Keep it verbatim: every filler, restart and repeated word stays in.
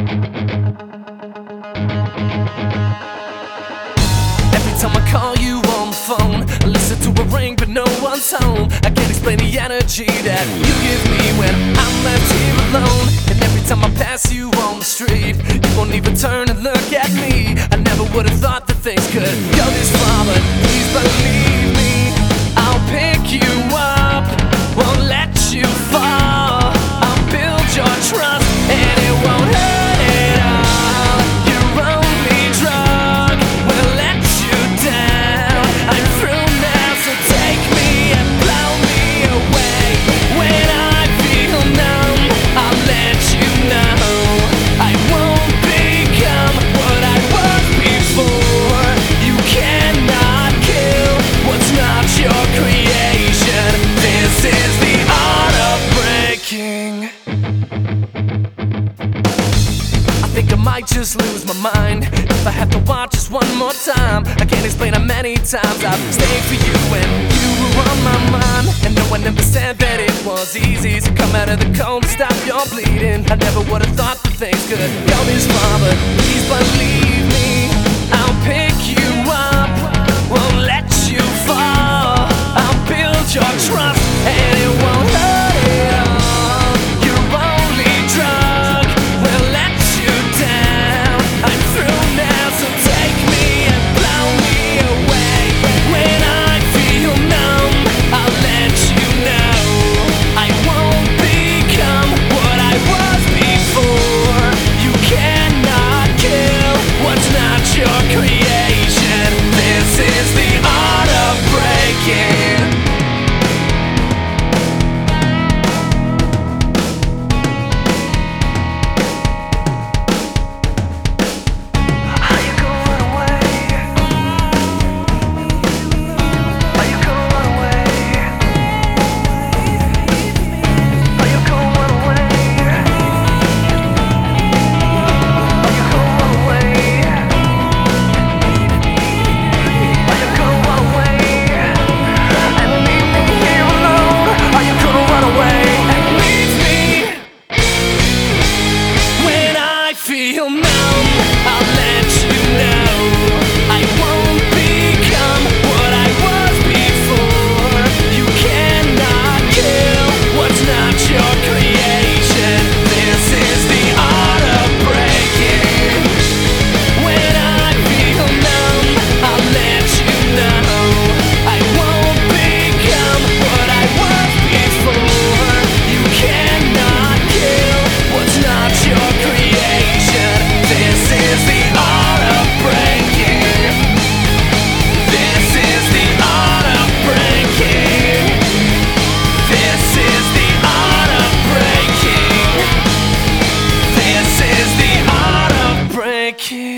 Every time I call you on the phone, I listen to a ring but no one's home. I can't explain the energy that you give me when I'm left here alone. And every time I pass you on the street, you won't even turn and look at me. I never would have thought that things could go this far, but please believe me, I'll pick you up, won't let you fall. I'll build your trust and it won't hurt at all. Your only drug will let you down. I'm through now, so take me and blow me away. When I feel numb, I'll let you know I won't become what I was before. You cannot kill what's not your creation. This is the art of breaking. I think I might just lose my mind if I have to watch this one more time. I can't explain how many times I've stayed for you when you were on my mind. And no one ever said that it was easy to come out of the cold and stop your bleeding. I never would have thought that things could go this far, but please believe me, I'll pick you up, won't let you fall. I'll build your trust and it won't hurt at all. Your only drug will let you down. I'm through now, so take me and blow me away. When I feel numb, I'll let you know I won't become what I was before. You cannot kill what's not your creation. This is the art of breaking. Feel numb, I'll let you know I won't become what I was before. You cannot kill what's not your creation. This is the art of breaking. When I feel numb, I'll let you know I won't become what I was before. You cannot kill what's not your creation. This is the art of breaking. This is the art of breaking. This is the art of breaking. This is the art of breaking.